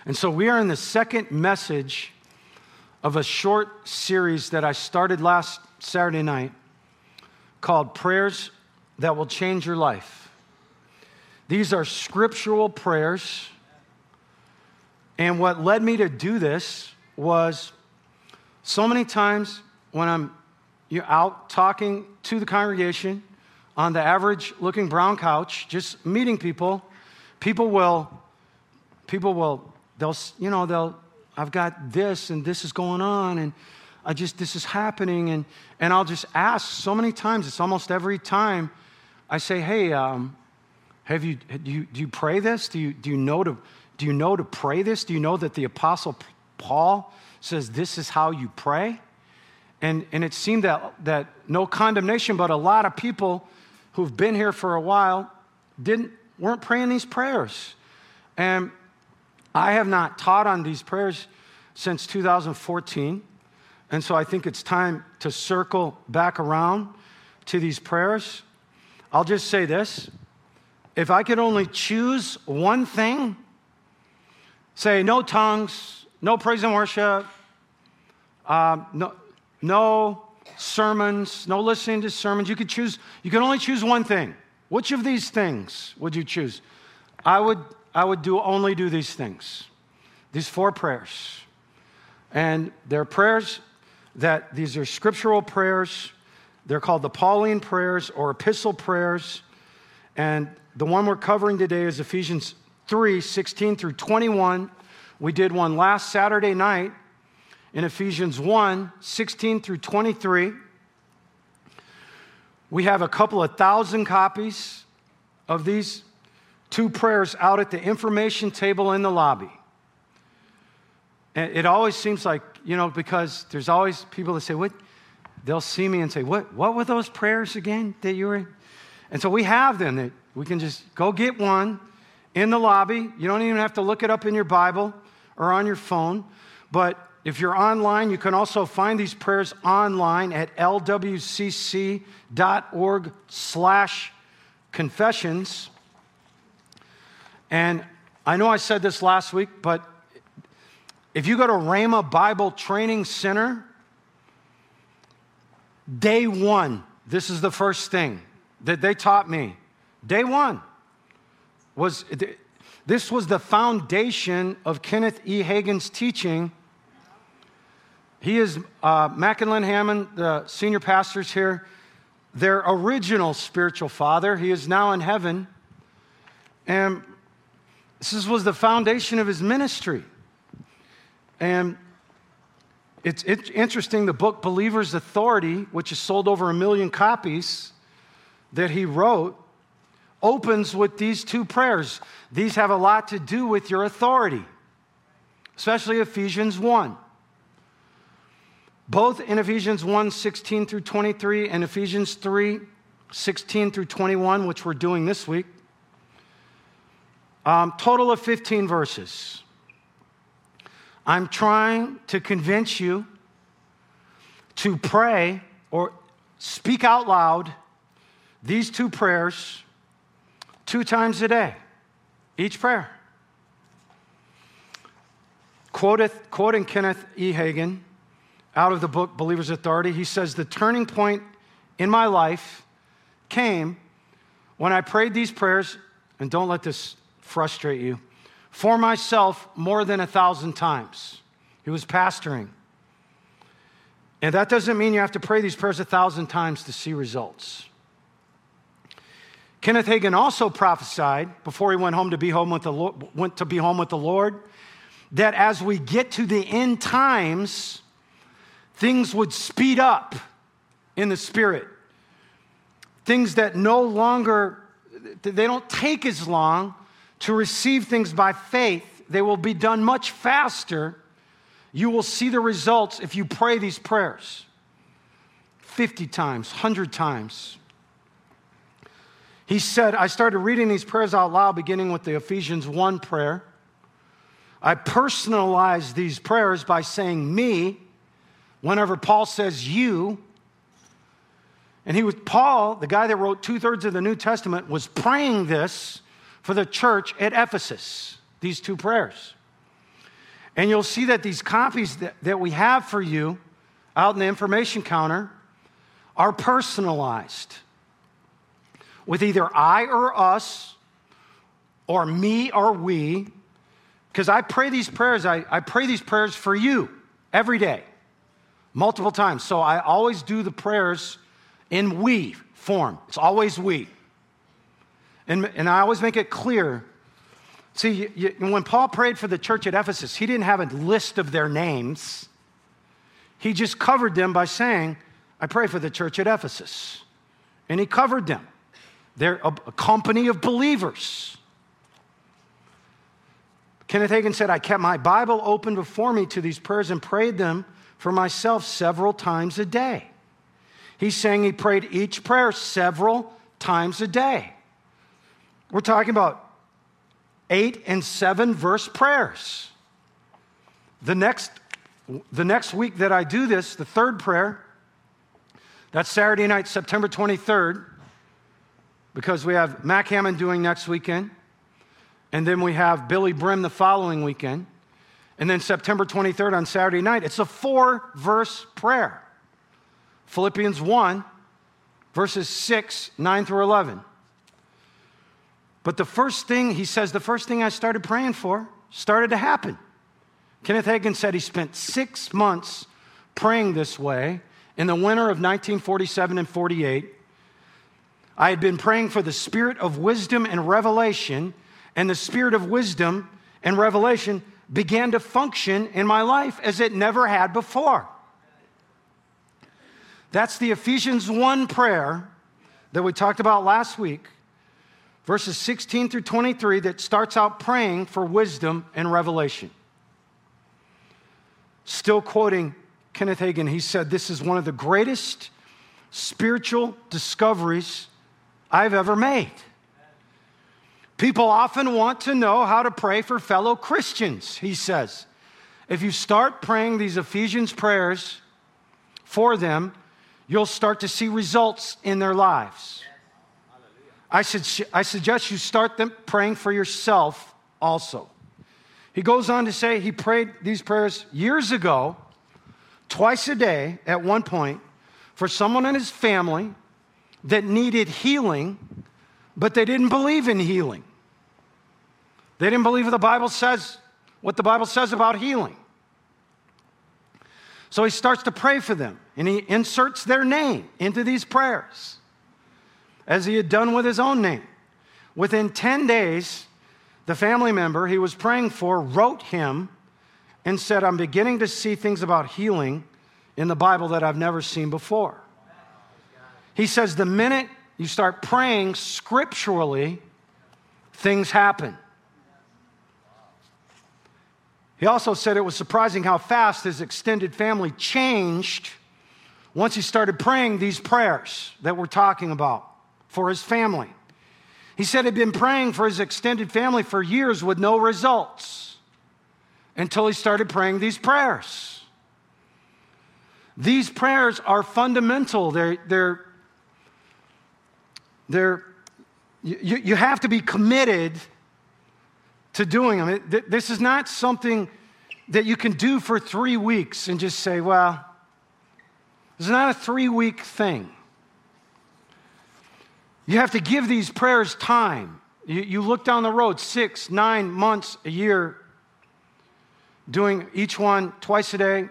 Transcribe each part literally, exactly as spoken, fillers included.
And so we are in the second message of a short series that I started last Saturday night called Prayers That Will Change Your Life. These are scriptural prayers. And what led me to do this was so many times when I'm you're out talking to the congregation on the average looking brown couch, just meeting people, people will, people will, they'll, you know, they'll, I've got this and this is going on and I just, this is happening. And, and I'll just ask so many times, it's almost every time I say, hey, um, have you, do you, do you pray this? Do you, do you know to, do you know to pray this? Do you know that the Apostle Paul says this is how you pray? And, and it seemed that, that no condemnation, but a lot of people who've been here for a while didn't, weren't praying these prayers. And I have not taught on these prayers since two thousand fourteen. And so I think it's time to circle back around to these prayers. I'll just say this. If I could only choose one thing, say no tongues, no praise and worship, um, no, no sermons, no listening to sermons. You could choose, you can only choose one thing. Which of these things would you choose? I would, I would do only do these things, these four prayers. And they're prayers that, these are scriptural prayers. They're called the Pauline prayers or epistle prayers. And the one we're covering today is Ephesians three, sixteen through twenty-one. We did one last Saturday night in Ephesians one, sixteen through twenty-three. We have a couple of thousand copies of these two prayers out at the information table in the lobby. And it always seems like, you know, because there's always people that say, what? They'll see me and say, what, what were those prayers again that you were in? And so we have them that we can just go get one in the lobby. You don't even have to look it up in your Bible or on your phone. But if you're online, you can also find these prayers online at lwcc.org slash confessions. And I know I said this last week, but if you go to Rhema Bible Training Center, day one, this is the first thing that they taught me. Day one was, this was the foundation of Kenneth E. Hagin's teaching. He is, uh, Mac and Lynn Hammond, the senior pastors here, their original spiritual father. He is now in heaven. And this was the foundation of his ministry. And it's, it's interesting, the book Believer's Authority, which has sold over a million copies that he wrote, opens with these two prayers. These have a lot to do with your authority, especially Ephesians one. Both in Ephesians one, sixteen through twenty-three and Ephesians three, sixteen through twenty-one, which we're doing this week. Um, total of fifteen verses. I'm trying to convince you to pray or speak out loud these two prayers two times a day, each prayer. Quoteth, quoting Kenneth E. Hagin out of the book Believer's Authority, he says, the turning point in my life came when I prayed these prayers, and don't let this frustrate you, for myself more than a thousand times. He was pastoring. And that doesn't mean you have to pray these prayers a thousand times to see results. Kenneth Hagin also prophesied before he went home to be home with the Lord, went to be home with the Lord, that as we get to the end times, things would speed up in the Spirit. Things that no longer, they don't take as long to receive things by faith. They will be done much faster. You will see the results if you pray these prayers fifty times, one hundred times. He said, I started reading these prayers out loud, beginning with the Ephesians one prayer. I personalized these prayers by saying me, whenever Paul says you. And he was, Paul, the guy that wrote two-thirds of the New Testament, was praying this for the church at Ephesus, these two prayers. And you'll see that these copies that, that we have for you out in the information counter are personalized with either I or us or me or we, because I pray these prayers, I, I pray these prayers for you every day, multiple times. So I always do the prayers in we form. It's always we. And, and I always make it clear. See, you, you, when Paul prayed for the church at Ephesus, he didn't have a list of their names. He just covered them by saying, I pray for the church at Ephesus. And he covered them. They're a, a company of believers. Kenneth Hagin said, I kept my Bible open before me to these prayers and prayed them for myself several times a day. He's saying he prayed each prayer several times a day. We're talking about eight and seven verse prayers. The next, the next week that I do this, the third prayer, that's Saturday night, September twenty-third, because we have Mac Hammond doing next weekend, and then we have Billy Brim the following weekend, and then September twenty-third on Saturday night. It's a four-verse prayer. Philippians one, verses six, nine through eleven. But the first thing, he says, the first thing I started praying for started to happen. Kenneth Hagin said he spent six months praying this way in the winter of nineteen forty-seven and forty-eight. I had been praying for the spirit of wisdom and revelation, and the spirit of wisdom and revelation began to function in my life as it never had before. That's the Ephesians one prayer that we talked about last week, verses sixteen through twenty-three, that starts out praying for wisdom and revelation. Still quoting Kenneth Hagin, he said, this is one of the greatest spiritual discoveries I've ever made. People often want to know how to pray for fellow Christians, he says. If you start praying these Ephesians prayers for them, you'll start to see results in their lives. I, should, I suggest you start them praying for yourself also. He goes on to say he prayed these prayers years ago, twice a day at one point, for someone in his family that needed healing, but they didn't believe in healing. They didn't believe what the Bible says, what the Bible says about healing. So he starts to pray for them, and he inserts their name into these prayers, as he had done with his own name. Within ten days, the family member he was praying for wrote him and said, I'm beginning to see things about healing in the Bible that I've never seen before. He says the minute you start praying scripturally, things happen. He also said it was surprising how fast his extended family changed once he started praying these prayers that we're talking about for his family. He said he'd been praying for his extended family for years with no results until he started praying these prayers. These prayers are fundamental. They're, they're, they're, you, you have to be committed to doing them. It, this is not something that you can do for three weeks and just say, well, it's not a three-week thing. You have to give these prayers time. You, you look down the road, six, nine months, a year, doing each one twice a day.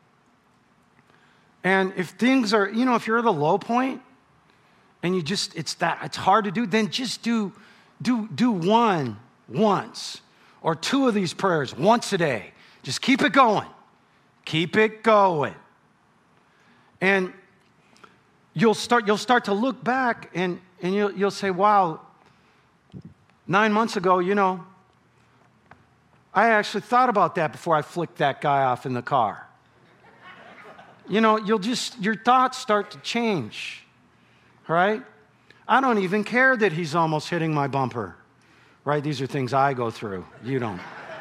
And if things are, you know, if you're at a low point and you just, it's that, it's hard to do, then just do, do, do one once or two of these prayers once a day. Just keep it going. Keep it going. And you'll start, you'll start to look back and, and you'll, you'll say, wow, nine months ago, you know, I actually thought about that before I flicked that guy off in the car. You know, you'll just, your thoughts start to change, right? I don't even care that he's almost hitting my bumper, right? These are things I go through. You don't.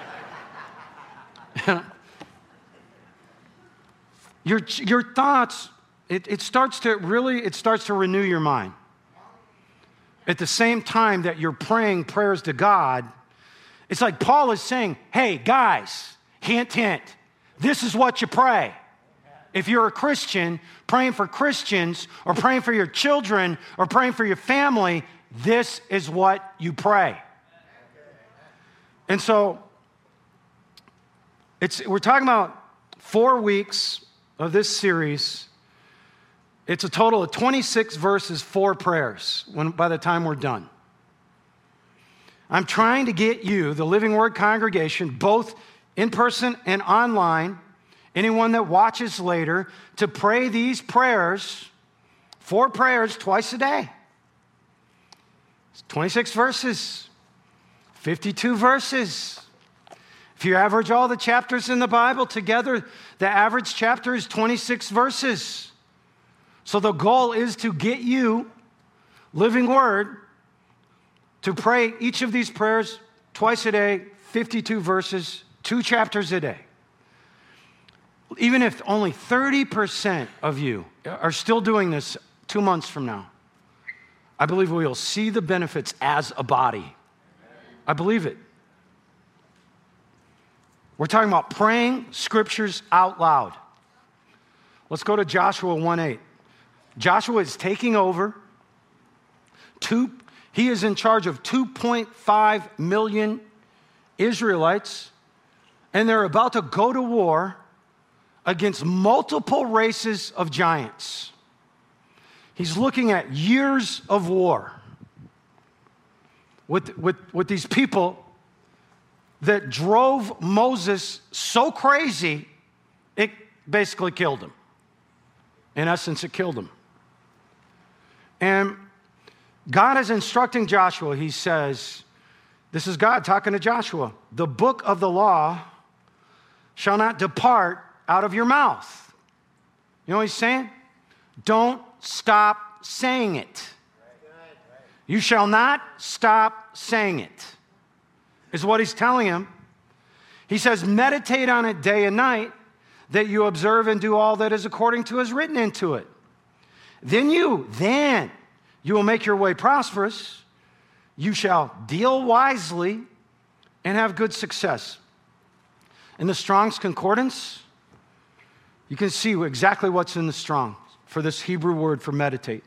your, your thoughts, it, it starts to really, it starts to renew your mind. At the same time that you're praying prayers to God, it's like Paul is saying, hey, guys, Hint, hint. This is what you pray. If you're a Christian, praying for Christians, or praying for your children, or praying for your family, this is what you pray. And so, it's, we're talking about four weeks of this series. It's a total of twenty-six verses, four prayers, when, by the time we're done. I'm trying to get you, the Living Word congregation, both in person and online, anyone that watches later, to pray these prayers, four prayers twice a day. It's twenty-six verses, fifty-two verses. If you average all the chapters in the Bible together, the average chapter is twenty-six verses. So the goal is to get you, Living Word, to pray each of these prayers twice a day, fifty-two verses, two chapters a day. Even if only thirty percent of you are still doing this two months from now, I believe we will see the benefits as a body. I believe it. We're talking about praying scriptures out loud. Let's go to Joshua one eight. Joshua is taking over. Two, he is in charge of two point five million Israelites, and they're about to go to war against multiple races of giants. He's looking at years of war with, with, with these people that drove Moses so crazy, it basically killed him. In essence, it killed him. And God is instructing Joshua. He says, this is God talking to Joshua, the book of the law shall not depart out of your mouth. You know what he's saying? Don't stop saying it. You shall not stop saying it, is what he's telling him. He says, meditate on it day and night, that you observe and do all that is according to as written into it. Then you, then you will make your way prosperous. You shall deal wisely and have good success. In the Strong's Concordance, you can see exactly what's in the Strong for this Hebrew word for meditate.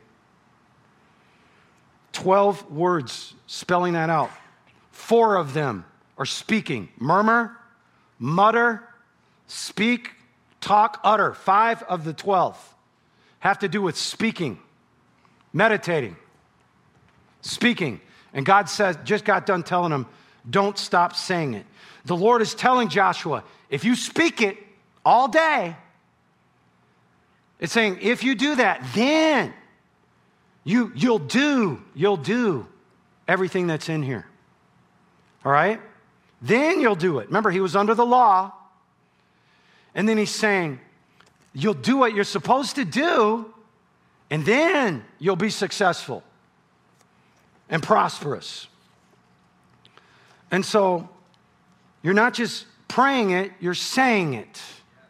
Twelve words spelling that out. Four of them are speaking. Murmur, mutter, speak, talk, utter. Five of the twelve have to do with speaking, meditating, speaking. And God says, just got done telling him, don't stop saying it. The Lord is telling Joshua, if you speak it all day, it's saying, if you do that, then you, you'll do, you'll do everything that's in here. All right? Then you'll do it. Remember, he was under the law. And then he's saying, you'll do what you're supposed to do, and then you'll be successful and prosperous. And so, you're not just praying it, you're saying it.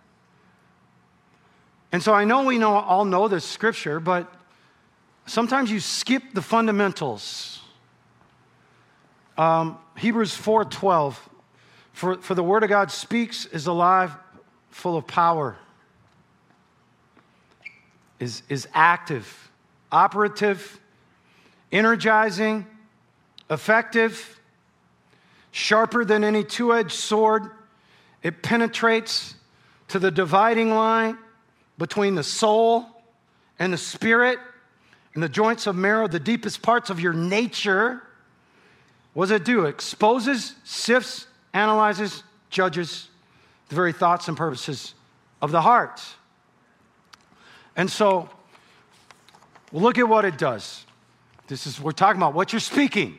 And so I know we know all know this scripture, but sometimes you skip the fundamentals. Um, Hebrews four twelve, for, for the word of God speaks, is alive, full of power, is, is active, operative, energizing, effective, sharper than any two-edged sword. It penetrates to the dividing line between the soul and the spirit and the joints of marrow, the deepest parts of your nature. What does it do? It exposes, sifts, analyzes, judges the very thoughts and purposes of the heart. And so, we'll look at what it does. This is, we're talking about what you're speaking.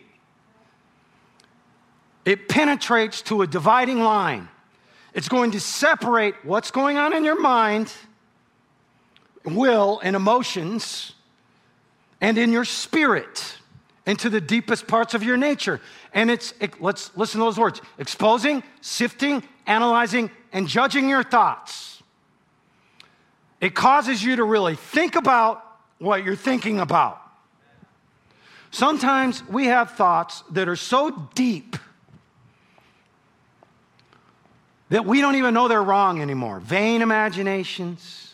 It penetrates to a dividing line. It's going to separate what's going on in your mind, will, and emotions, and in your spirit, into the deepest parts of your nature. And it's, it, let's listen to those words, exposing, sifting, analyzing, and judging your thoughts. It causes you to really think about what you're thinking about. Sometimes we have thoughts that are so deep that we don't even know they're wrong anymore. Vain imaginations.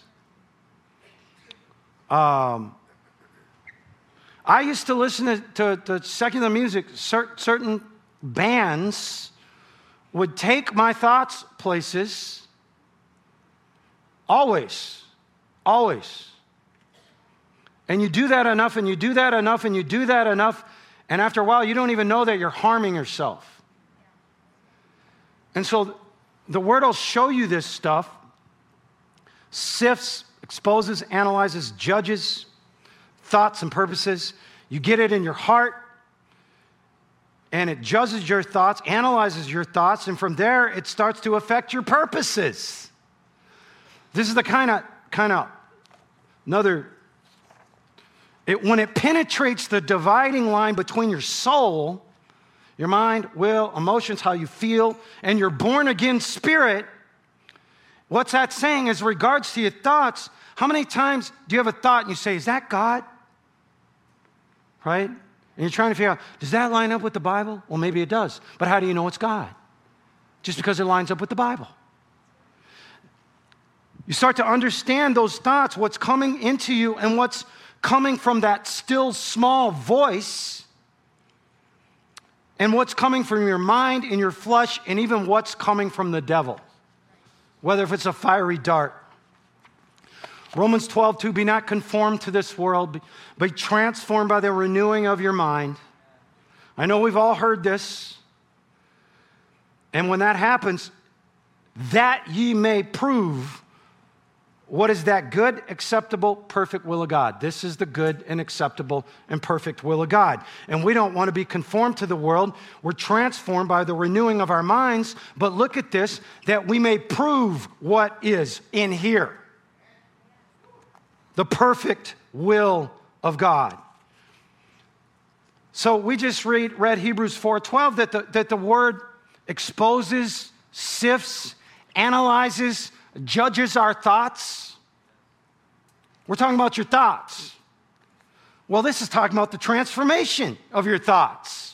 Um, I used to listen to, to, to secular music. Cer- certain bands would take my thoughts places. Always. Always. And you do that enough, and you do that enough, and you do that enough, and after a while, you don't even know that you're harming yourself. And so the Word will show you this stuff, sifts, exposes, analyzes, judges thoughts and purposes. You get it in your heart, and it judges your thoughts, analyzes your thoughts, and from there, it starts to affect your purposes. This is the kind of, kind of, another, it, when it penetrates the dividing line between your soul, your mind, will, emotions, how you feel, and your born-again spirit, what's that saying as regards to your thoughts? How many times do you have a thought and you say, is that God? Right? And you're trying to figure out, does that line up with the Bible? Well, maybe it does. But how do you know it's God? Just because it lines up with the Bible. You start to understand those thoughts, what's coming into you and what's coming from that still small voice, and what's coming from your mind and your flesh, and even what's coming from the devil, whether if it's a fiery dart. Romans twelve two, be not conformed to this world, but transformed by the renewing of your mind. I know we've all heard this. And when that happens, that ye may prove what is that good, acceptable, perfect will of God. This is the good and acceptable and perfect will of God. And we don't want to be conformed to the world. We're transformed by the renewing of our minds. But look at this, that we may prove what is in here. The perfect will of God. So we just read, read Hebrews four twelve, that the, that the word exposes, sifts, analyzes, judges our thoughts. We're talking about your thoughts. Well, this is talking about the transformation of your thoughts.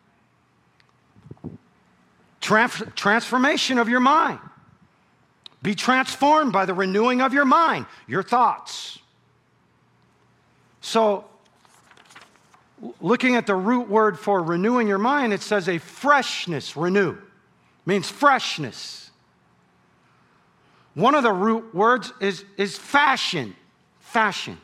Trans- transformation of your mind. Be transformed by the renewing of your mind, your thoughts. So, looking at the root word for renewing your mind, it says a freshness, renew. Means freshness. One of the root words is, is fashion. Fashion.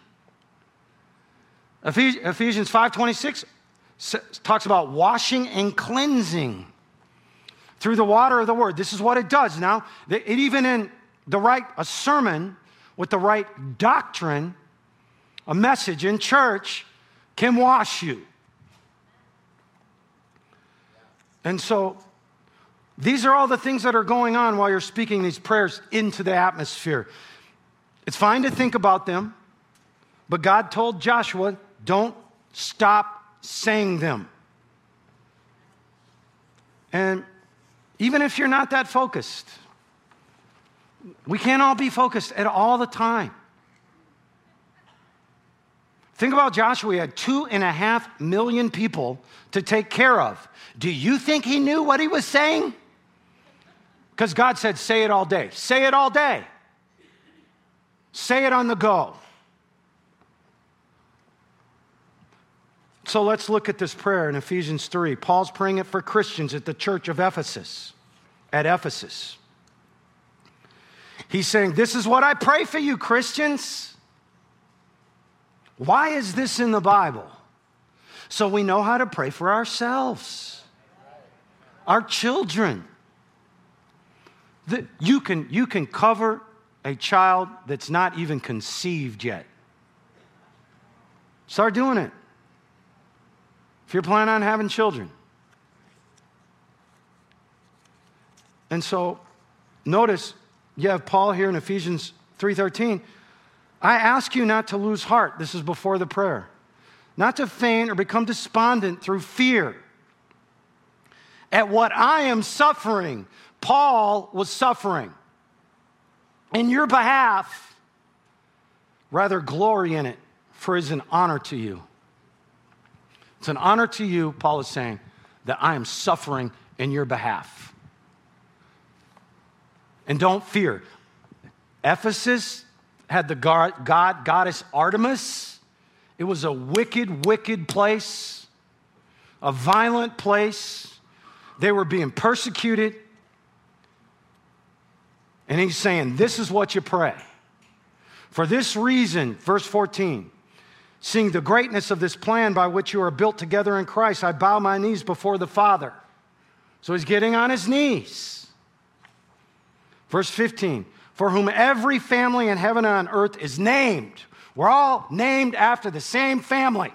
Ephesians five twenty-six talks about washing and cleansing through the water of the word. This is what it does. Now, it even in the right, a sermon with the right doctrine, a message in church can wash you. And so, these are all the things that are going on while you're speaking these prayers into the atmosphere. It's fine to think about them, but God told Joshua, don't stop saying them. And even if you're not that focused, we can't all be focused at all the time. Think about Joshua. He had two and a half million people to take care of. Do you think he knew what he was saying? Because God said, say it all day. Say it all day. Say it on the go. So let's look at this prayer in Ephesians three. Paul's praying it for Christians at the church of Ephesus, at Ephesus. He's saying, this is what I pray for you, Christians. Why is this in the Bible? So we know how to pray for ourselves, our children. The, you can, you can cover a child that's not even conceived yet. Start doing it. If you're planning on having children. And so, notice, you have Paul here in Ephesians three thirteen. I ask you not to lose heart. This is before the prayer. Not to faint or become despondent through fear at what I am suffering. Paul was suffering in your behalf. Rather glory in it, for it is an honor to you. It's an honor to you, Paul is saying, that I am suffering in your behalf. And don't fear. Ephesus had the god, god, goddess Artemis. It was a wicked, wicked place, a violent place. They were being persecuted. And he's saying, this is what you pray. For this reason, verse fourteen, seeing the greatness of this plan by which you are built together in Christ, I bow my knees before the Father. So he's getting on his knees. Verse fifteen, for whom every family in heaven and on earth is named. We're all named after the same family.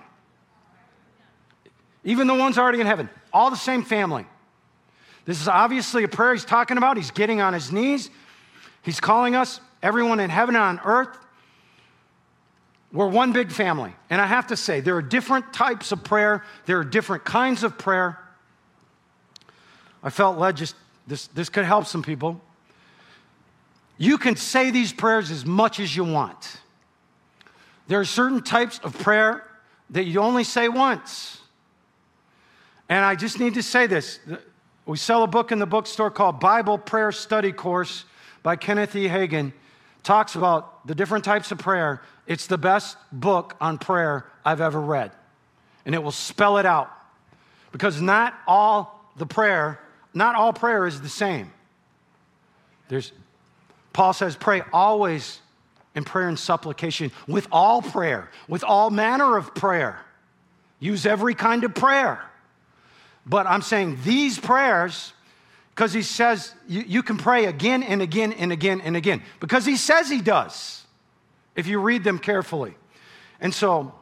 Even the ones already in heaven, all the same family. This is obviously a prayer he's talking about. He's getting on his knees. He's calling us, everyone in heaven and on earth. We're one big family. And I have to say, there are different types of prayer. There are different kinds of prayer. I felt led just, this, this could help some people. You can say these prayers as much as you want. There are certain types of prayer that you only say once. And I just need to say this. We sell a book in the bookstore called Bible Prayer Study Course by Kenneth E. Hagin. Talks about the different types of prayer. It's the best book on prayer I've ever read. And it will spell it out. Because not all the prayer, not all prayer is the same. There's, Paul says, pray always in prayer and supplication, with all prayer, with all manner of prayer. Use every kind of prayer. But I'm saying these prayers, because he says you, you can pray again and again and again and again. Because he says he does, if you read them carefully. And so,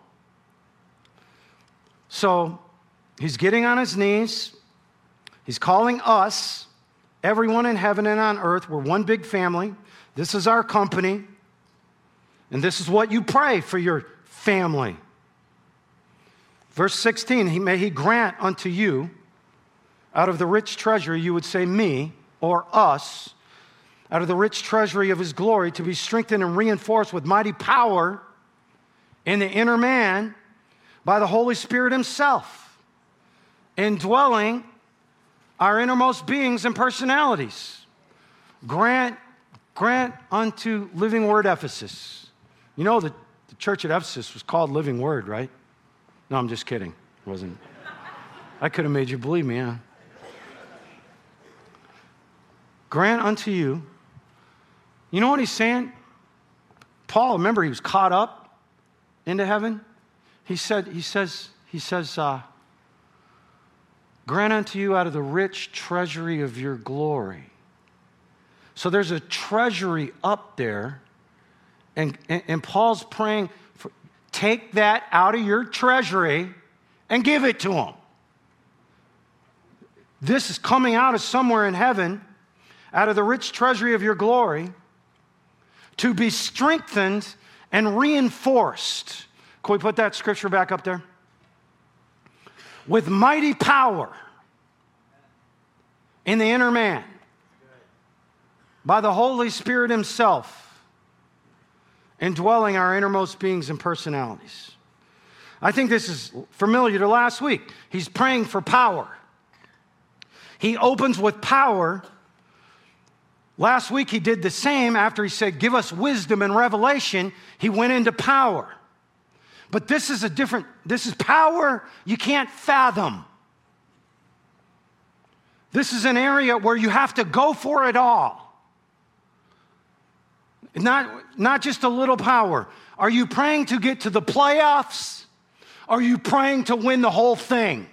so he's getting on his knees. He's calling us, everyone in heaven and on earth. We're one big family. This is our company. And this is what you pray for your family. Verse sixteen, he, may he grant unto you, out of the rich treasury, you would say me or us, out of the rich treasury of his glory, to be strengthened and reinforced with mighty power in the inner man by the Holy Spirit himself, indwelling our innermost beings and personalities. Grant, grant unto Living Word Ephesus. You know that the church at Ephesus was called Living Word, right? No, I'm just kidding. It wasn't. I could have made you believe me, huh? Grant unto you. You know what he's saying? Paul, remember, he was caught up into heaven. He said, he says, he says, uh, grant unto you out of the rich treasury of your glory. So there's a treasury up there, and, and, and Paul's praying for, take that out of your treasury and give it to him. This is coming out of somewhere in heaven, out of the rich treasury of your glory, to be strengthened and reinforced. Can we put that scripture back up there? With mighty power in the inner man, by the Holy Spirit himself, indwelling our innermost beings and personalities. I think this is familiar to last week. He's praying for power. He opens with power. Last week he did the same. After he said, give us wisdom and revelation, he went into power. But this is a different, this is power you can't fathom. This is an area where you have to go for it all. Not, not just a little power. Are you praying to get to the playoffs? Are you praying to win the whole thing?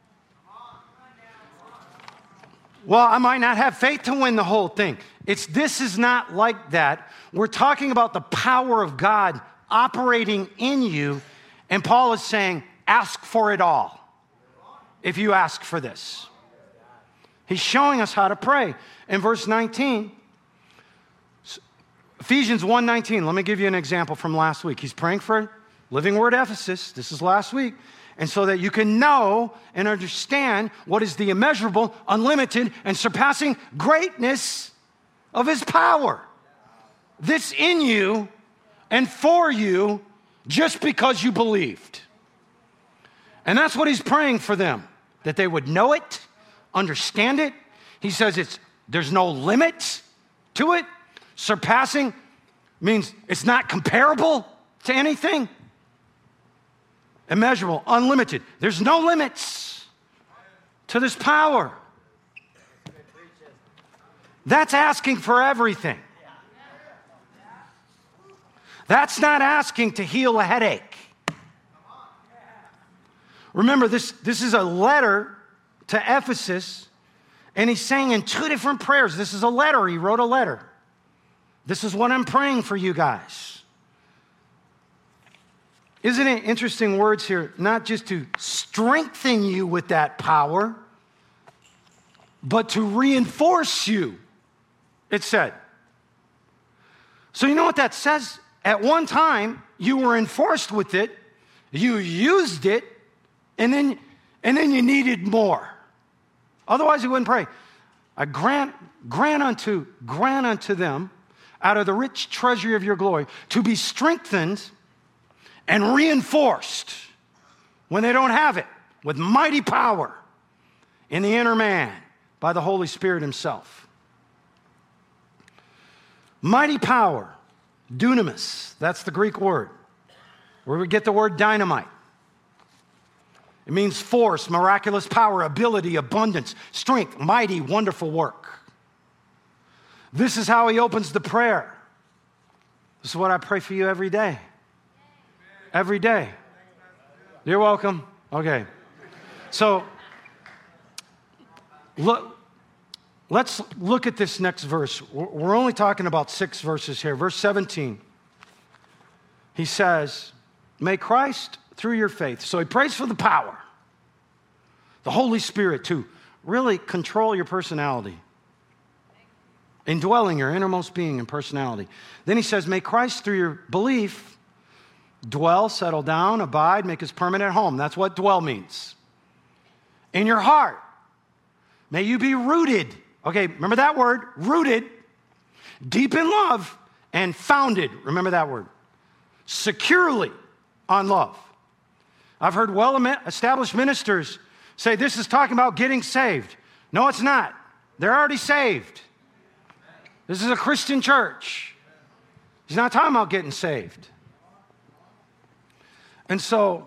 Well, I might not have faith to win the whole thing. It's this is not like that. We're talking about the power of God operating in you, and Paul is saying, ask for it all if you ask for this. He's showing us how to pray. In verse nineteen, Ephesians one nineteen, let me give you an example from last week. He's praying for Living Word Ephesus. This is last week. And so that you can know and understand what is the immeasurable, unlimited, and surpassing greatness of his power. This in you and for you just because you believed. And that's what he's praying for them, that they would know it, understand it. He says it's there's no limit to it. Surpassing means it's not comparable to anything. Immeasurable, unlimited. There's no limits to this power. That's asking for everything. That's not asking to heal a headache. Remember, this, this is a letter to Ephesus, and he's saying in two different prayers. This is a letter. He wrote a letter. This is what I'm praying for you guys. Isn't it interesting words here? Not just to strengthen you with that power, but to reinforce you, it said. So you know what that says? At one time, you were enforced with it, you used it, and then, and then you needed more. Otherwise, you wouldn't pray. I grant, grant unto, grant unto them out of the rich treasury of your glory to be strengthened and reinforced when they don't have it with mighty power in the inner man by the Holy Spirit himself. Mighty power, dunamis, that's the Greek word, where we get the word dynamite. It means force, miraculous power, ability, abundance, strength, mighty, wonderful work. This is how he opens the prayer. This is what I pray for you every day. Every day. You're welcome. Okay. So, look, let's look at this next verse. We're only talking about six verses here. Verse seventeen. He says, may Christ, through your faith. So he prays for the power, the Holy Spirit to really control your personality, indwelling your innermost being and personality. Then he says, may Christ, through your belief, dwell, settle down, abide, make his permanent home. That's what dwell means. In your heart. May you be rooted. Okay, remember that word, rooted, deep in love, and founded. Remember that word. Securely on love. I've heard well-established ministers say this is talking about getting saved. No, it's not. They're already saved. This is a Christian church. He's not talking about getting saved. And so,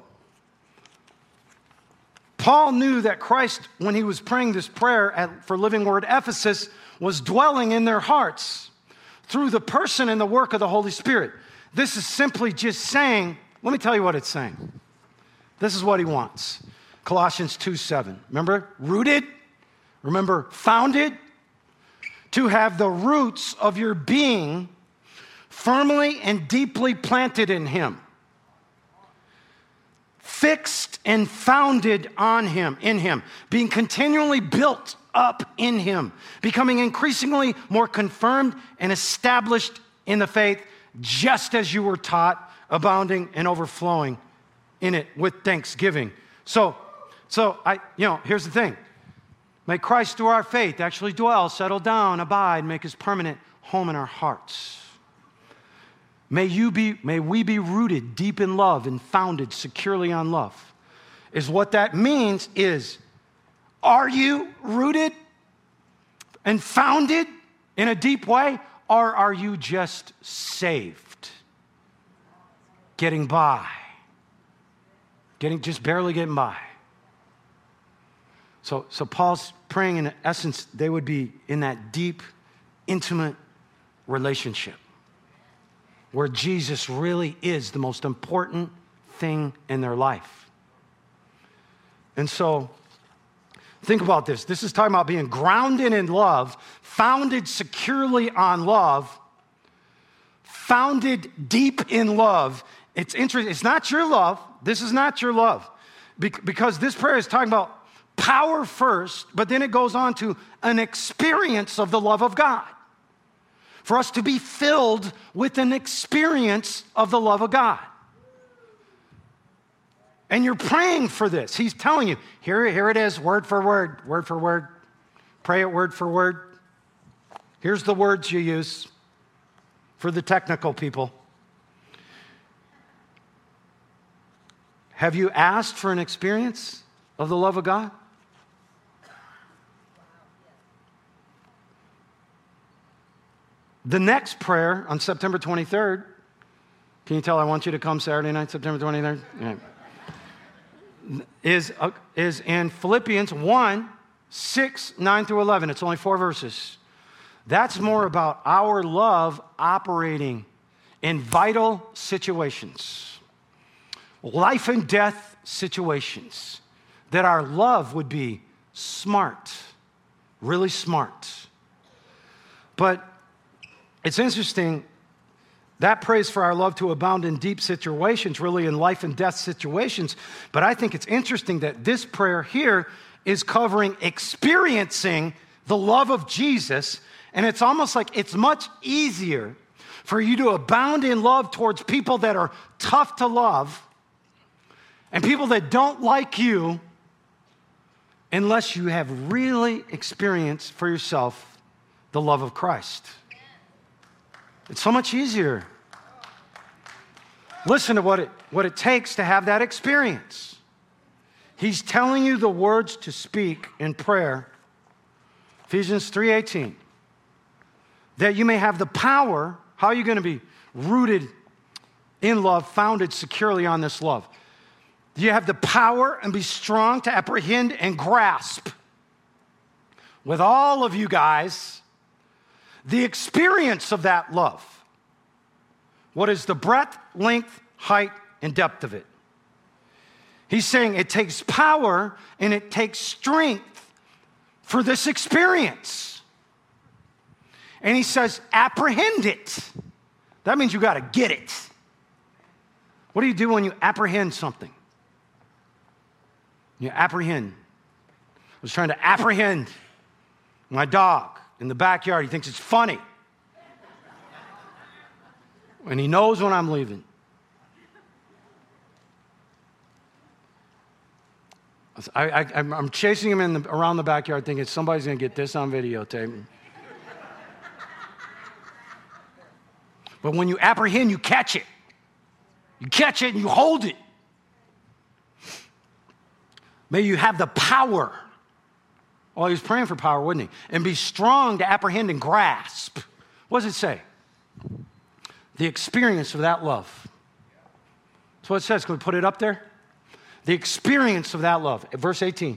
Paul knew that Christ, when he was praying this prayer at, for Living Word Ephesus, was dwelling in their hearts through the person and the work of the Holy Spirit. This is simply just saying, let me tell you what it's saying. This is what he wants. Colossians two seven. Remember, rooted? Remember, founded? To have the roots of your being firmly and deeply planted in him. Fixed and founded on him, in him. Being continually built up in him. Becoming increasingly more confirmed and established in the faith, just as you were taught, abounding and overflowing in it with thanksgiving. So, so I, you know, here's the thing. May Christ, through our faith, actually dwell, settle down, abide, make his permanent home in our hearts. May you be, may we be rooted deep in love and founded securely on love. Is what that means is, are you rooted and founded in a deep way, or are you just saved? Getting by. Getting, just barely getting by. So, so Paul's praying, in essence, they would be in that deep, intimate relationship where Jesus really is the most important thing in their life. And so, think about this. This is talking about being grounded in love, founded securely on love, founded deep in love. It's interesting. It's not your love. This is not your love. Be- because this prayer is talking about power first, but then it goes on to an experience of the love of God. For us to be filled with an experience of the love of God. And you're praying for this. He's telling you, here, here it is, word for word, word for word. Pray it word for word. Here's the words you use for the technical people. Have you asked for an experience of the love of God? The next prayer on September twenty-third, can you tell I want you to come Saturday night, September twenty-third? Yeah. Is, uh, is in Philippians one, six, nine through eleven. It's only four verses. That's more about our love operating in vital situations, life and death situations, that our love would be smart, really smart. But it's interesting, that prays for our love to abound in deep situations, really in life and death situations. But I think it's interesting that this prayer here is covering experiencing the love of Jesus. And it's almost like it's much easier for you to abound in love towards people that are tough to love and people that don't like you unless you have really experienced for yourself the love of Christ. It's so much easier. Listen to what it, what it takes to have that experience. He's telling you the words to speak in prayer. Ephesians three eighteen. That you may have the power. How are you going to be rooted in love, founded securely on this love? You have the power and be strong to apprehend and grasp with all of you guys the experience of that love. What is the breadth, length, height, and depth of it? He's saying it takes power and it takes strength for this experience. And he says, apprehend it. That means you got to get it. What do you do when you apprehend something? You apprehend. I was trying to apprehend my dog in the backyard. He thinks it's funny. And he knows when I'm leaving. I, I, I'm chasing him in the, around the backyard thinking somebody's going to get this on videotape. But when you apprehend, you catch it. You catch it and you hold it. May you have the power. Oh, he was praying for power, wasn't he? And be strong to apprehend and grasp. What does it say? The experience of that love. That's what it says. Can we put it up there? The experience of that love. Verse eighteen.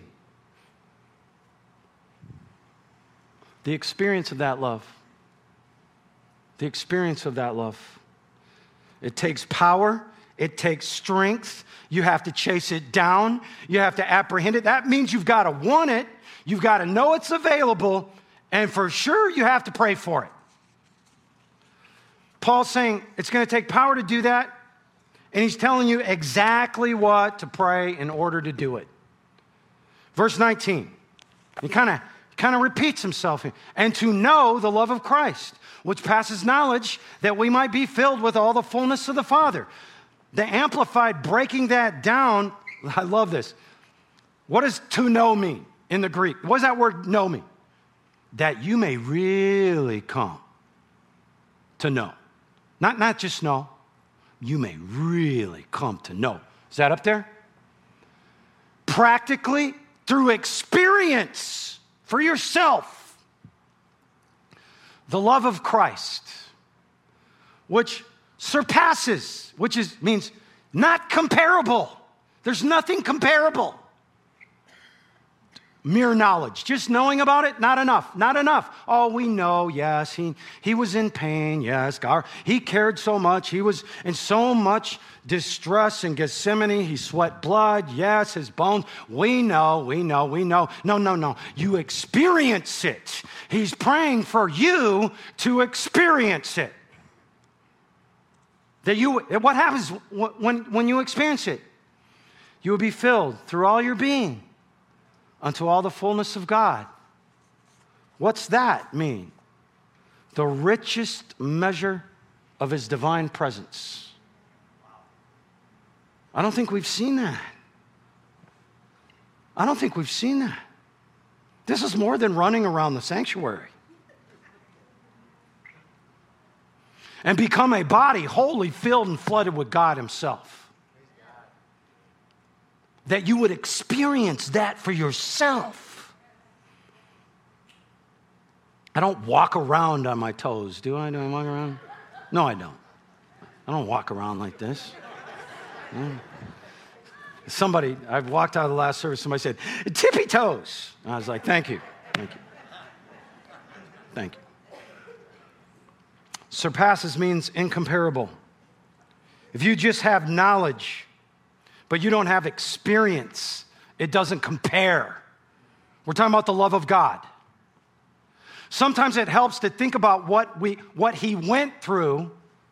The experience of that love. The experience of that love. It takes power. It takes strength. You have to chase it down. You have to apprehend it. That means you've got to want it. You've got to know it's available. And for sure, you have to pray for it. Paul's saying it's going to take power to do that. And he's telling you exactly what to pray in order to do it. Verse nineteen. He kind of kind of repeats himself here. And to know the love of Christ, which passes knowledge, that we might be filled with all the fullness of the Father. The Amplified, breaking that down, I love this. What does to know mean in the Greek? What does that word know mean? That you may really come to know. Not, not just know. You may really come to know. Is that up there? Practically, through experience for yourself. The love of Christ, which surpasses, which is means not comparable. There's nothing comparable. Mere knowledge, just knowing about it, not enough, not enough. Oh, we know, yes, he, he was in pain, yes, God, he cared so much, he was in so much distress in Gethsemane, he sweat blood, yes, his bones, we know, we know, we know. No, no, no, you experience it. He's praying for you to experience it. That you, what happens when, when you experience it? You will be filled through all your being unto all the fullness of God. What's that mean? The richest measure of his divine presence. I don't think we've seen that. I don't think we've seen that. This is more than running around the sanctuary. And become a body wholly filled and flooded with God himself. That you would experience that for yourself. I don't walk around on my toes, do I? Do I walk around? No, I don't. I don't walk around like this. Yeah. Somebody, I walked out of the last service, somebody said, tippy toes. And I was like, thank you, thank you, thank you. Surpasses means incomparable. If you just have knowledge, but you don't have experience, it doesn't compare. We're talking about the love of God. Sometimes it helps to think about what we, what he went through.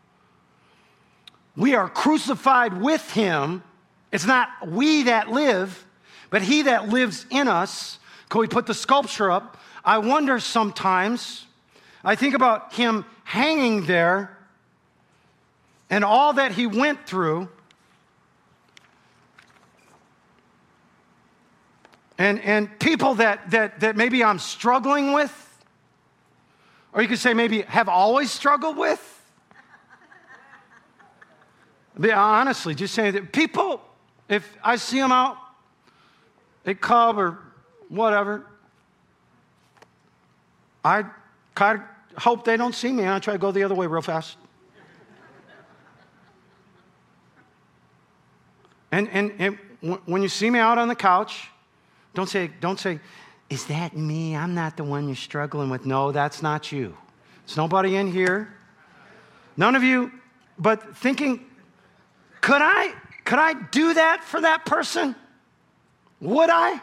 We are crucified with him. It's not we that live, but he that lives in us. Can we put the sculpture up? I wonder sometimes, I think about him hanging there and all that he went through. And, and people that, that, that maybe I'm struggling with, or you could say maybe have always struggled with. But honestly, just saying that people, if I see them out at Cub or whatever, I kind of hope they don't see me, and I try to go the other way real fast. And, and, and when you see me out on the couch, don't say, don't say, is that me? I'm not the one you're struggling with. No, that's not you. There's nobody in here. None of you, but thinking, could I, could I do that for that person? Would I?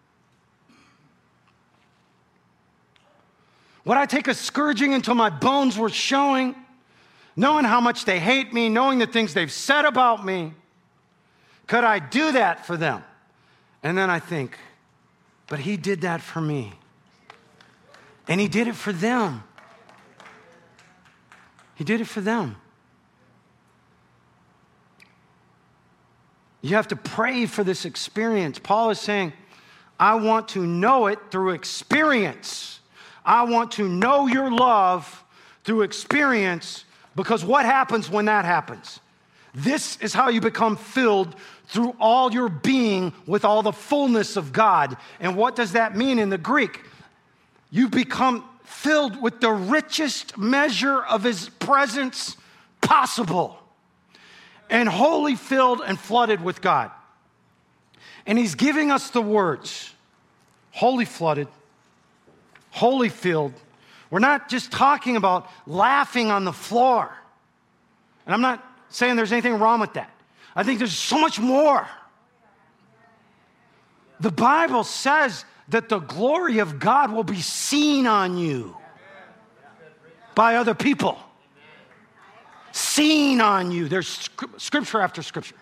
Would I take a scourging until my bones were showing, knowing how much they hate me, knowing the things they've said about me? Could I do that for them? And then I think, but he did that for me. And he did it for them. He did it for them. You have to pray for this experience. Paul is saying, I want to know it through experience. I want to know your love through experience, because what happens when that happens? This is how you become filled through all your being with all the fullness of God. And what does that mean in the Greek? You become filled with the richest measure of his presence possible, and wholly filled and flooded with God. And he's giving us the words, wholly flooded, wholly filled. We're not just talking about laughing on the floor. And I'm not saying there's anything wrong with that. I think there's so much more. The Bible says that the glory of God will be seen on you by other people. Seen on you. There's scripture after scripture.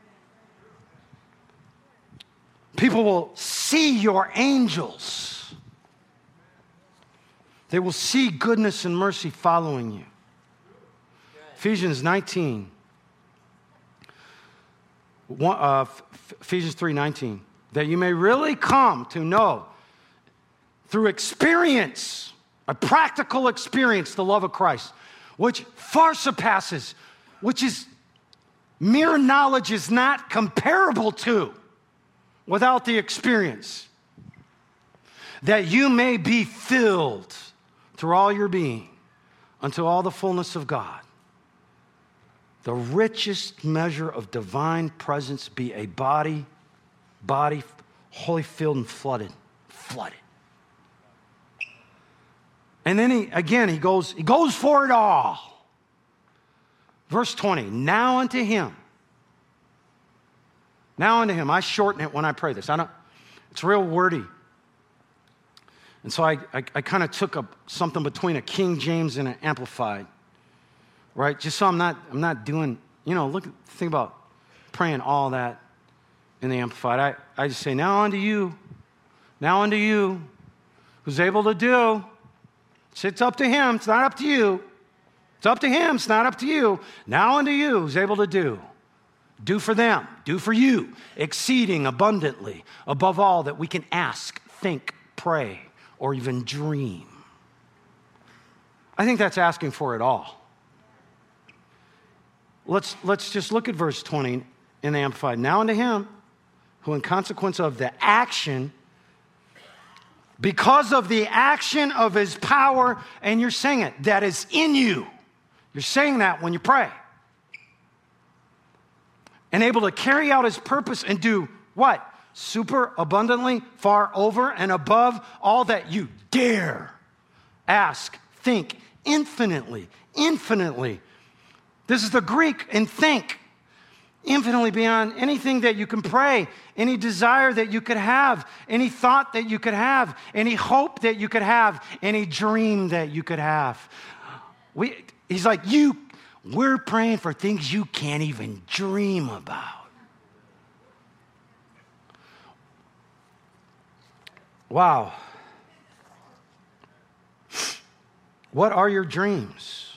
People will see your angels. They will see goodness and mercy following you. Ephesians nineteen. One, uh, Ephesians three nineteen. That you may really come to know through experience, a practical experience, the love of Christ, which far surpasses, which is mere knowledge is not comparable to without the experience. That you may be filled through all your being unto all the fullness of God. The richest measure of divine presence be a body, body, wholly filled and flooded, flooded. And then he, again, he goes, he goes for it all. Verse twenty, now unto him. Now unto him. I shorten it when I pray this. I don't, it's real wordy. And so I, I, I kind of took a, something between a King James and an Amplified, right? Just so I'm not, I'm not doing, you know, look, think about praying all that in the Amplified. I, I just say, now unto you, now unto you, who's able to do. It's up to him, it's not up to you. It's up to him, it's not up to you. Now unto you, who's able to do. Do for them, do for you, exceeding abundantly above all that we can ask, think, pray, or even dream. I think that's asking for it all. Let's, let's just look at verse twenty in the Amplified. Now unto him, who in consequence of the action, because of the action of his power, and you're saying it, that is in you. You're saying that when you pray. And able to carry out his purpose and do what? Super abundantly, far over and above all that you dare ask, think, infinitely, infinitely. This is the Greek in think. Infinitely beyond anything that you can pray, any desire that you could have, any thought that you could have, any hope that you could have, any dream that you could have. We, he's like, you, we're praying for things you can't even dream about. Wow. What are your dreams?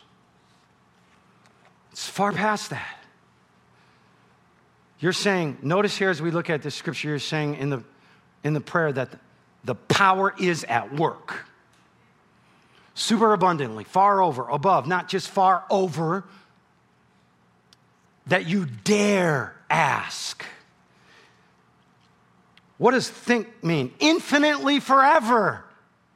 It's far past that. You're saying, notice here as we look at this scripture, you're saying in the, in the prayer that the power is at work. Super abundantly, far over, above, not just far over, that you dare ask. What does think mean? Infinitely forever.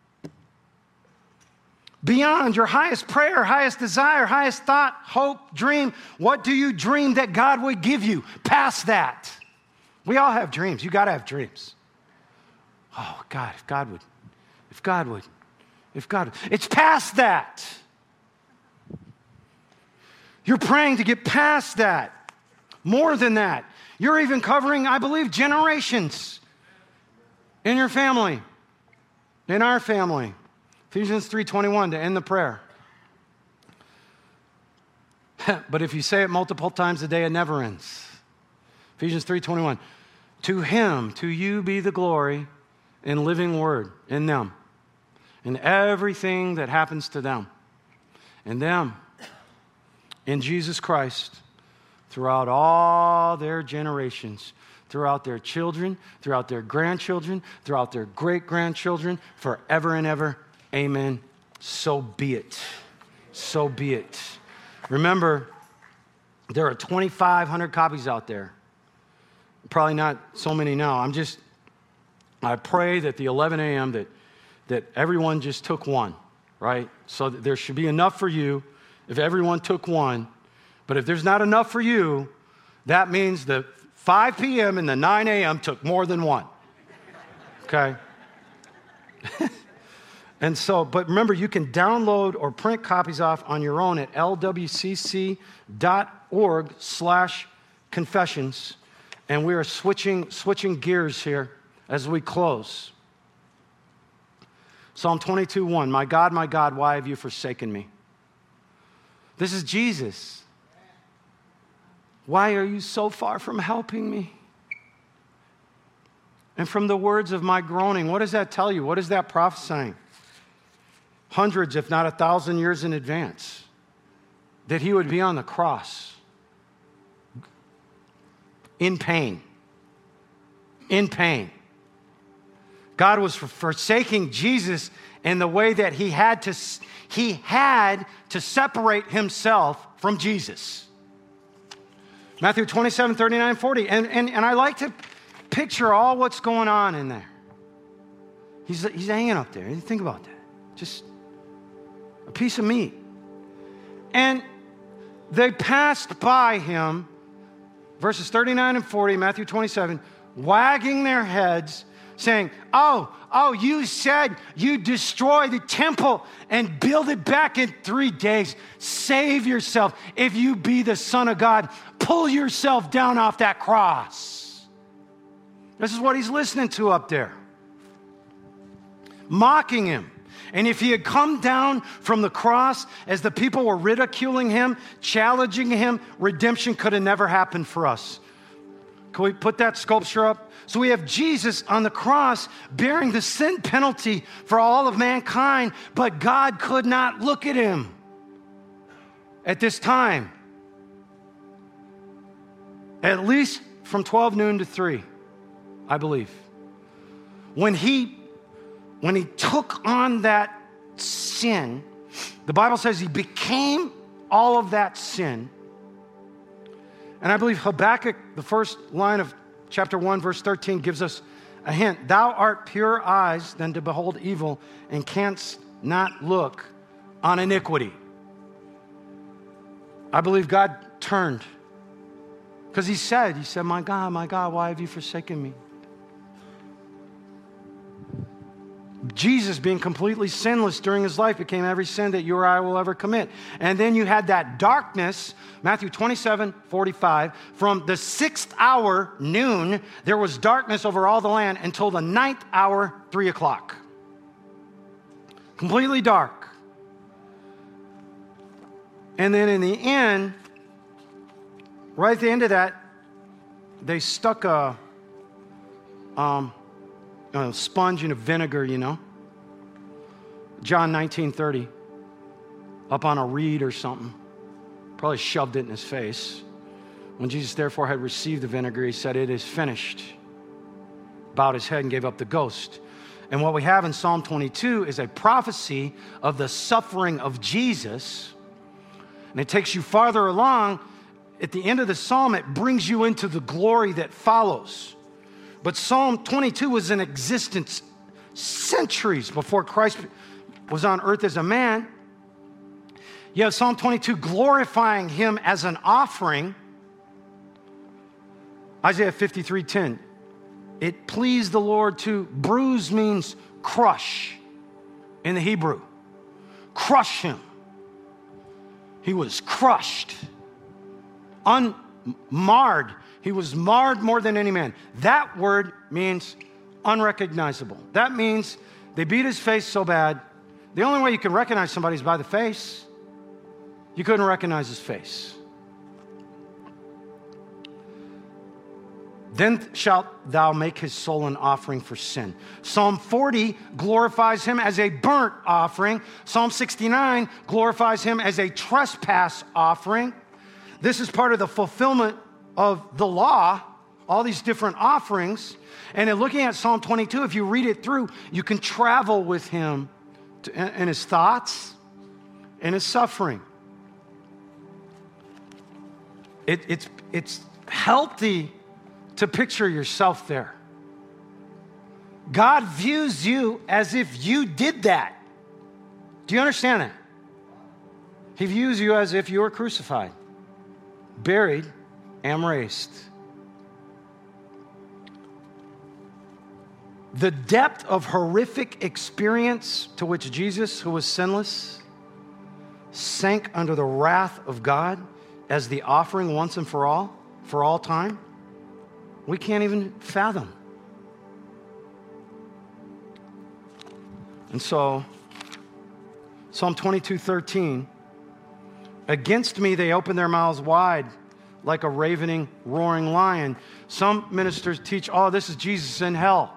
Beyond your highest prayer, highest desire, highest thought, hope, dream. What do you dream that God would give you? Past that. We all have dreams. You got to have dreams. Oh, God, if God would, if God would, if God would. It's past that. You're praying to get past that. More than that. You're even covering, I believe, generations in your family, in our family. Ephesians three twenty-one to end the prayer. But if you say it multiple times a day, it never ends. Ephesians three twenty-one. To him, to you be the glory in living word in them, in everything that happens to them, in them, in Jesus Christ, throughout all their generations, throughout their children, throughout their grandchildren, throughout their great-grandchildren, forever and ever. Amen. So be it. So be it. Remember, there are twenty-five hundred copies out there. Probably not so many now. I'm just, I pray that the eleven a.m. that, that everyone just took one, right? So that there should be enough for you if everyone took one. But if there's not enough for you, that means the five p.m. and the nine a.m. took more than one. Okay? And so, but remember, you can download or print copies off on your own at lwcc.org slash confessions. And we are switching, switching gears here as we close. Psalm twenty-two one, my God, my God, why have you forsaken me? This is Jesus. Why are you so far from helping me? And from the words of my groaning, what does that tell you? What is that prophesying? Hundreds, if not a thousand years in advance, that he would be on the cross in pain. In pain. God was forsaking Jesus in the way that he had to, he had to separate himself from Jesus. Matthew twenty-seven, thirty-nine, forty. And, and, and I like to picture all what's going on in there. He's, he's hanging up there. Think about that. Just a piece of meat. And they passed by him, verses thirty-nine and forty, Matthew twenty-seven, wagging their heads, saying, oh, oh, you said you'd destroy the temple and build it back in three days. Save yourself. If you be the Son of God, pull yourself down off that cross. This is what he's listening to up there. Mocking him. And if he had come down from the cross as the people were ridiculing him, challenging him, redemption could have never happened for us. Can we put that sculpture up? So we have Jesus on the cross bearing the sin penalty for all of mankind, but God could not look at him at this time. At least from twelve noon to three, I believe. When he When he took on that sin, the Bible says he became all of that sin. And I believe Habakkuk, the first line of chapter one, verse thirteen, gives us A hint, thou art purer eyes than to behold evil, and canst not look on iniquity. I believe God turned. Because he said, he said, my God, my God, why have you forsaken me? Jesus, being completely sinless during his life, became every sin that you or I will ever commit. And then you had that darkness, Matthew twenty-seven, forty-five, from the sixth hour, noon, there was darkness over all the land until the ninth hour, three o'clock. Completely dark. And then in the end, right at the end of that, they stuck a, um, a sponge in a vinegar, you know. John nineteen thirty, up on a reed or something. Probably shoved it in his face. When Jesus therefore had received the vinegar, he said, it is finished. Bowed his head and gave up the ghost. And what we have in Psalm twenty-two is a prophecy of the suffering of Jesus. And it takes you farther along. At the end of the psalm, it brings you into the glory that follows. But Psalm twenty-two was in existence centuries before Christ was on earth as a man. You have Psalm twenty-two glorifying him as an offering. Isaiah fifty-three ten. It pleased the Lord to bruise means crush in the Hebrew. Crush him. He was crushed. Unmarred. He was marred more than any man. That word means unrecognizable. That means they beat his face so bad. The only way you can recognize somebody is by the face. You couldn't recognize his face. Then shalt thou make his soul an offering for sin. Psalm forty glorifies him as a burnt offering. Psalm sixty-nine glorifies him as a trespass offering. This is part of the fulfillment of the law, all these different offerings. And in looking at Psalm twenty-two, if you read it through, you can travel with him to, in his thoughts and his suffering. It, it's, it's healthy to picture yourself there. God views you as if you did that. Do you understand that? He views you as if you were crucified, buried, and raised. The depth of horrific experience to which Jesus, who was sinless, sank under the wrath of God as the offering once and for all, for all time, we can't even fathom. And so, Psalm twenty-two thirteen, against me they open their mouths wide like a ravening, roaring lion. Some ministers teach, oh, this is Jesus in hell.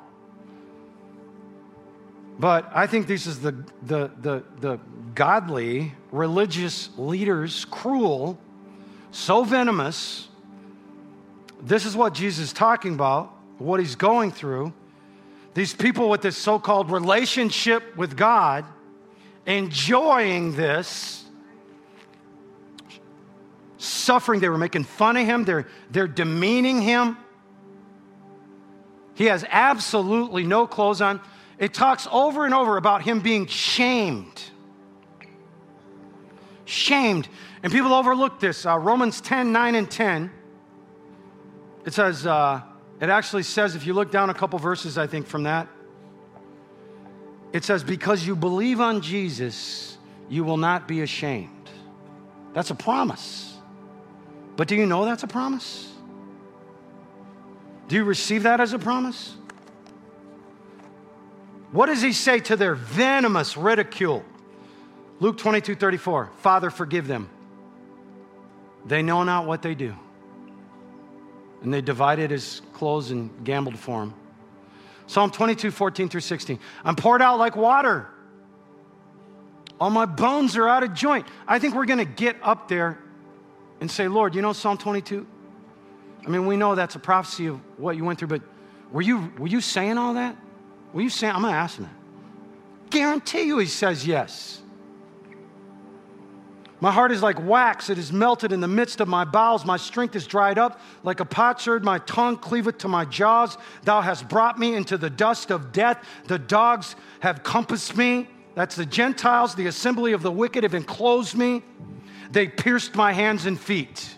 But I think this is the, the, the, the godly, religious leaders, cruel, so venomous. This is what Jesus is talking about, what he's going through. These people with this so-called relationship with God, enjoying this, suffering. They were making fun of him. They're, they're demeaning him. He has absolutely no clothes on. It talks over and over about him being shamed. Shamed. And people overlook this. Uh, Romans ten, nine and ten. It says, uh, it actually says, if you look down a couple verses, I think, from that, it says, because you believe on Jesus, you will not be ashamed. That's a promise. But do you know that's a promise? Do you receive that as a promise? What does he say to their venomous ridicule? Luke twenty-two thirty-four, Father, forgive them. They know not what they do. And they divided his clothes and gambled for him. Psalm twenty-two fourteen through sixteen, I'm poured out like water. All my bones are out of joint. I think we're going to get up there and say, Lord, you know Psalm twenty-two? I mean, we know that's a prophecy of what you went through, but were you, were you saying all that? Were you saying, I'm going to ask him that. Guarantee you he says yes. My heart is like wax. It is melted in the midst of my bowels. My strength is dried up like a potsherd. My tongue cleaveth to my jaws. Thou hast brought me into the dust of death. The dogs have compassed me. That's the Gentiles. The assembly of the wicked have enclosed me. They pierced my hands and feet.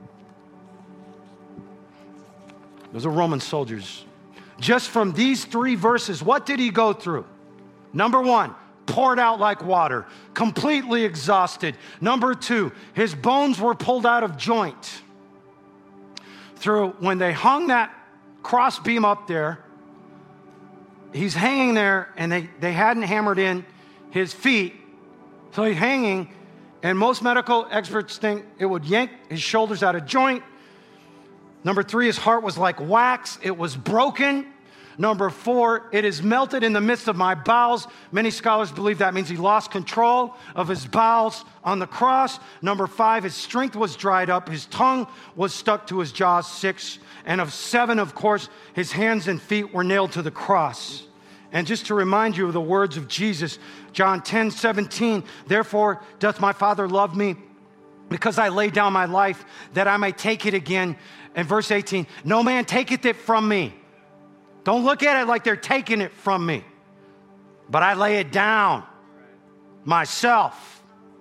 Those are Roman soldiers. Just from these three verses, what did he go through? Number one, poured out like water, completely exhausted. Number two, his bones were pulled out of joint. Through when they hung that cross beam up there, he's hanging there, and they, they hadn't hammered in his feet, so he's hanging, and most medical experts think it would yank his shoulders out of joint. Number three, his heart was like wax. It was broken. Number four, it is melted in the midst of my bowels. Many scholars believe that means he lost control of his bowels on the cross. Number five, his strength was dried up. His tongue was stuck to his jaws. Six. And of seven, of course, his hands and feet were nailed to the cross. And just to remind you of the words of Jesus, John ten seventeen, therefore doth my Father love me, because I lay down my life that I may take it again. And verse eighteen, no man taketh it from me. Don't look at it like they're taking it from me, but I lay it down myself.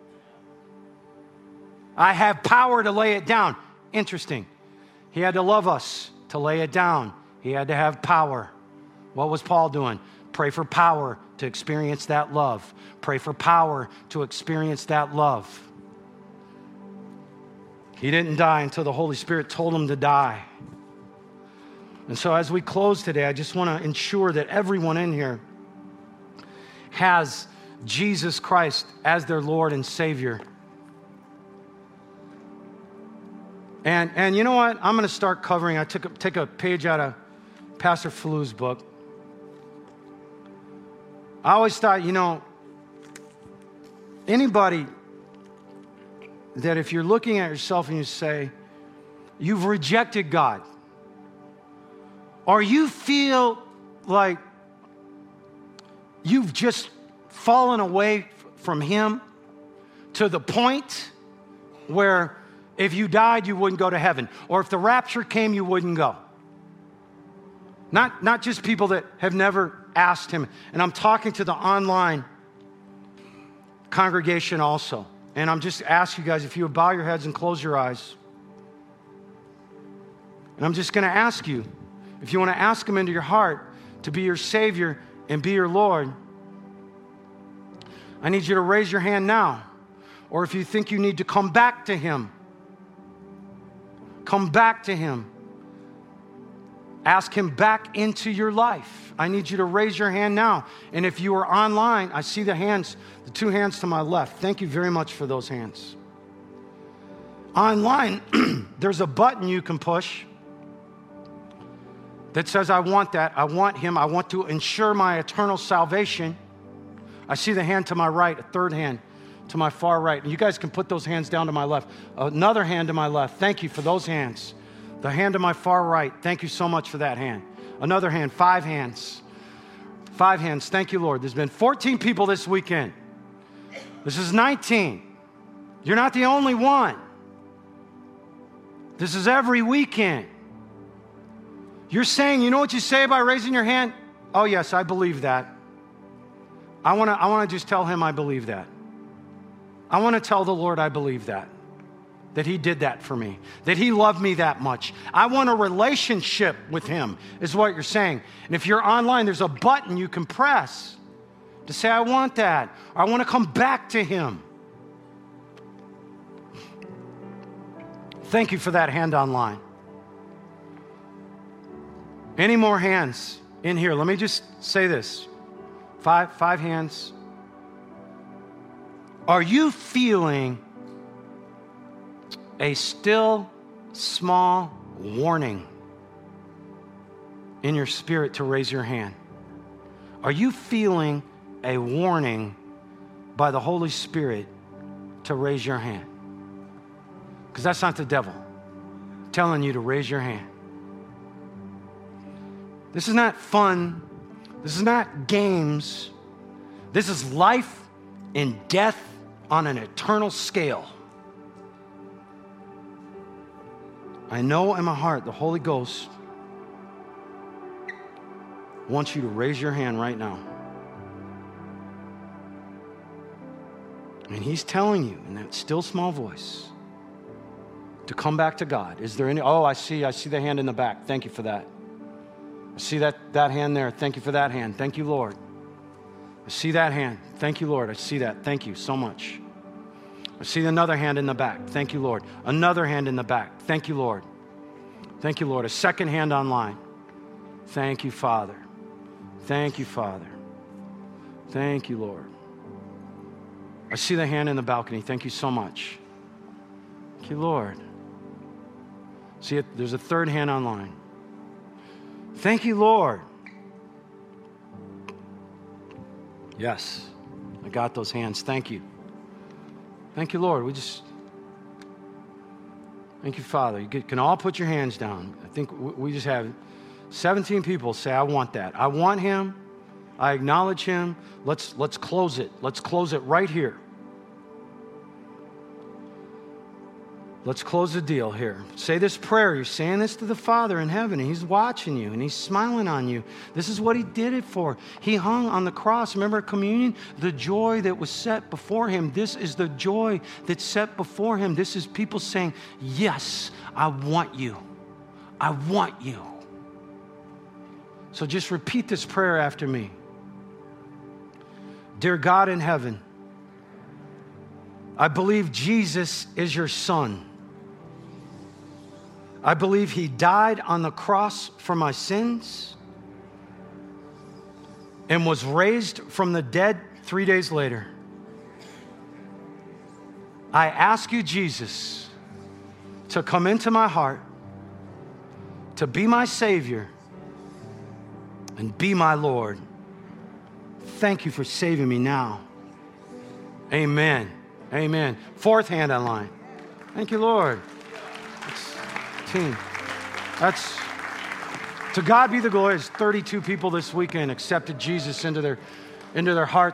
I have power to lay it down. Interesting. He had to love us to lay it down. He had to have power. What was Paul doing? Pray for power to experience that love. Pray for power to experience that love. He didn't die until the Holy Spirit told him to die. And so as we close today, I just want to ensure that everyone in here has Jesus Christ as their Lord and Savior. And, and you know what? I'm going to start covering. I took a, take a page out of Pastor Falou's book. I always thought, you know, anybody that if you're looking at yourself and you say, you've rejected God, or you feel like you've just fallen away from Him to the point where if you died, you wouldn't go to heaven, or if the rapture came, you wouldn't go. Not, not just people that have never asked Him. And I'm talking to the online congregation also. And I'm just asking you guys, if you would bow your heads and close your eyes. And I'm just going to ask you, if you want to ask Him into your heart to be your Savior and be your Lord, I need you to raise your hand now. Or if you think you need to come back to Him, come back to Him. Ask Him back into your life. I need you to raise your hand now. And if you are online, I see the hands, the two hands to my left. Thank you very much for those hands. Online, there's a button you can push that says, I want that. I want Him. I want to ensure my eternal salvation. I see the hand to my right, a third hand to my far right. And you guys can put those hands down to my left. Another hand to my left. Thank you for those hands. The hand to my far right. Thank you so much for that hand. Another hand, five hands. Five hands. Thank you, Lord. There's been fourteen people this weekend. This is nineteen. You're not the only one. This is every weekend. You're saying, you know what you say by raising your hand? Oh, yes, I believe that. I want to I want to just tell Him I believe that. I want to tell the Lord I believe that. That He did that for me. That He loved me that much. I want a relationship with Him, is what you're saying. And if you're online, there's a button you can press to say, I want that. Or I want to come back to Him. Thank you for that hand online. Any more hands in here? Let me just say this. Five, five hands. Are you feeling a still, small warning in your spirit to raise your hand? Are you feeling a warning by the Holy Spirit to raise your hand? Because that's not the devil telling you to raise your hand. This is not fun. This is not games. This is life and death on an eternal scale. I know in my heart the Holy Ghost wants you to raise your hand right now. And he's telling you in that still small voice to come back to God. Is there any? Oh, I see. I see the hand in the back. Thank you for that. I see that, that hand there. Thank you for that hand. Thank you, Lord. I see that hand. Thank you, Lord. I see that. Thank you so much. I see another hand in the back. Thank you, Lord. Another hand in the back. Thank you, Lord. Thank you, Lord. A second hand online. Thank you, Father. Thank you, Father. Thank you, Lord. I see the hand in the balcony. Thank you so much. Thank you, Lord. See it? There's a third hand online. Thank you, Lord. Yes, I got those hands. Thank you. Thank you, Lord. We just, thank you, Father. You can all put your hands down. I think we just have seventeen people say, I want that. I want him. I acknowledge him. Let's, let's close it. Let's close it right here. Let's close the deal here. Say this prayer. You're saying this to the Father in heaven, and he's watching you, and he's smiling on you. This is what he did it for. He hung on the cross. Remember communion? The joy that was set before him. This is the joy that's set before him. This is people saying, yes, I want you. I want you. So just repeat this prayer after me. Dear God in heaven, I believe Jesus is your Son. I believe he died on the cross for my sins and was raised from the dead three days later. I ask you, Jesus, to come into my heart, to be my Savior, and be my Lord. Thank you for saving me now. Amen. Amen. Fourth hand online. Thank you, Lord. That's, team. That's, to God be the glory. It's thirty-two people this weekend accepted Jesus into their, into their hearts.